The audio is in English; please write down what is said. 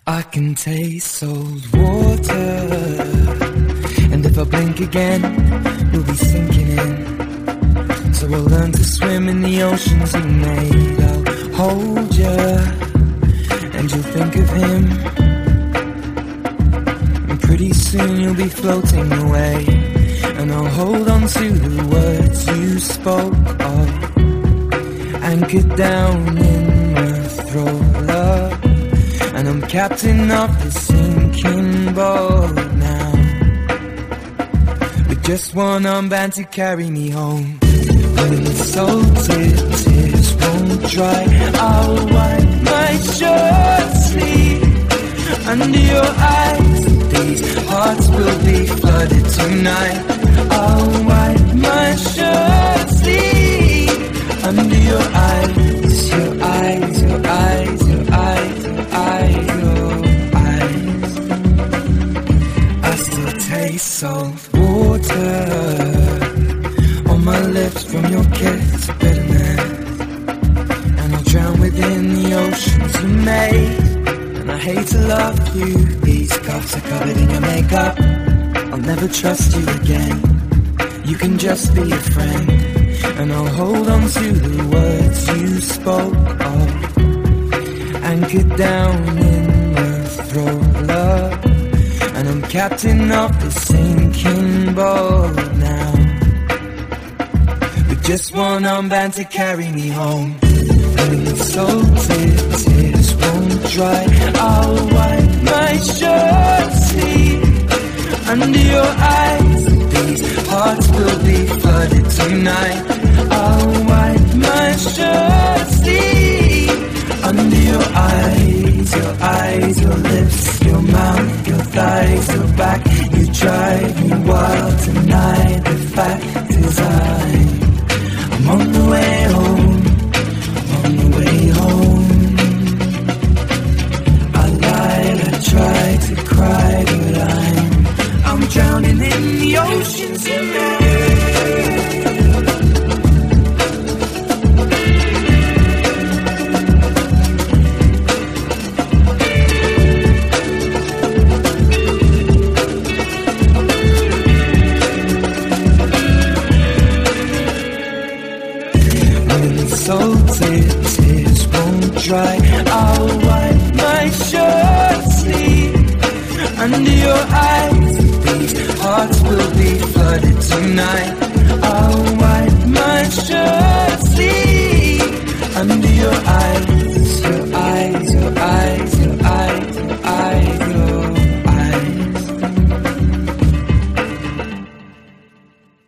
I can taste salt water, and if I blink again, we'll be sinking in. So I'll learn to swim in the oceans you made. I'll hold you, and you'll think of him, and pretty soon you'll be floating away. And I'll hold on to the words you spoke of, anchored down in my throat, love. And I'm captain of the sinking boat now, with just one armband to carry me home. When the salted tears won't dry, I'll wipe my shirt sleeve under your eyes. These hearts will be flooded tonight. I'll wipe my shirt sleeve under your eyes, your eyes, your eyes, your eyes, your eyes, your eyes. I still taste salt water on my lips from your kiss, bitterness. And I'll drown within the oceans you made. And I hate to love you, these cups are covered in your makeup. I'll never trust you again. You can just be a friend, and I'll hold on to the words you spoke of, anchored down in my throat, love. And I'm captain of the sinking boat now, with just one armband to carry me home. When the salted tears won't dry, I'll wipe my shirt sleeve under your eyes. These hearts will be flooded tonight. I'll wipe my shirt sleeve under your eyes, your lips, your mouth, your thighs, your back. You drive me wild tonight. The fact is I'm on the way home, on the way home. I lied, I tried to cry, but I'm drowning in the oceans you made. When the salted tears won't dry, I'll wipe my shirt sleeve under your eyes. These hearts will be flooded tonight.